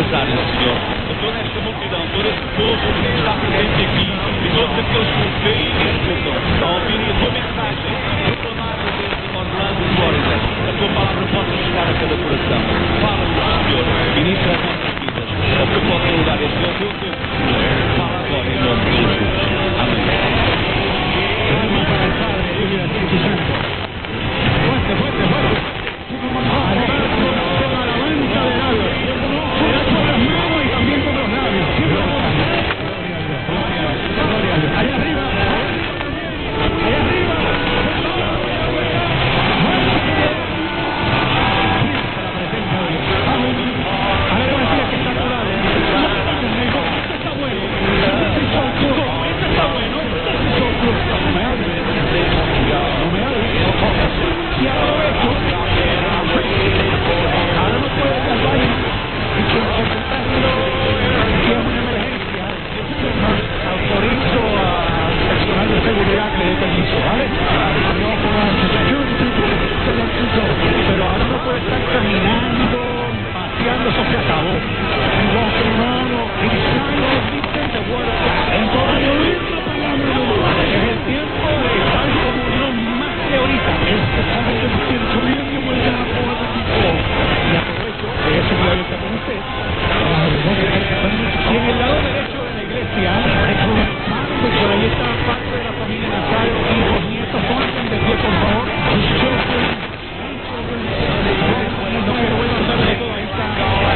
áreas, Senhor. A toda esta multidão, todo esse povo que está presente aqui, e todos aqueles que veem e escutam, a ouvirem a tua mensagem, proclamada desde Orlando, Flórida, a tua palavra possa chegar a cada coração. Fala-nos, Senhor, ministra as nossas vidas. Ocupa o teu lugar, este é o teu tempo. Fala agora em nome de Jesus. Amém. Tenemos para el Padre, Hijo y Espíritu Santo. Fuerte, fuerte, fuerte. Con la alabanza del alma. Será con las manos y también con los labios. Gloria a Dios. Allá arriba. Allá arriba. La presencia de Dios. Aleluya, que está curado. Esto está bueno. Esto está bueno. No me hables. No me hables. Y aprovecho. Ahora no puedo ir al baño. Y si es una emergencia, autorizo al personal de seguridad que dé permiso, ¿vale? No con la pero ahora no puede estar caminando, paseando, eso se acabó. Walking around, the word of God. Entonces, oír la palabra de Dios. Es el tiempo de estar como Dios más que ahorita. Este sabe que me quiere subir y voy a poder decir. Y aprovecho de eso que ahorita con usted. Y en el lado derecho de la iglesia, por ahí está parte de la familia Nazario, hijos, nietos, pongan de pie, por favor. No quiero volver a hablar de todo, ahí está.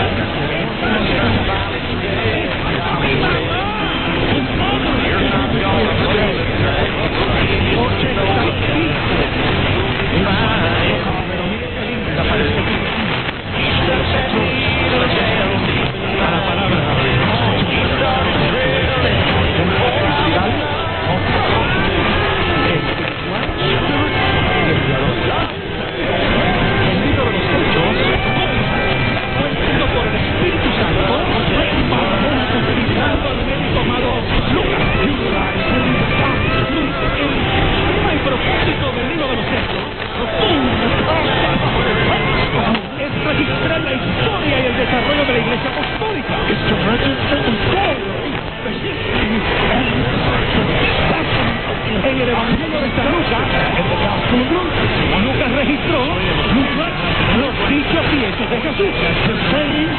En el Evangelio de San Lucas, Lucas registró los dichos y hechos de Jesús.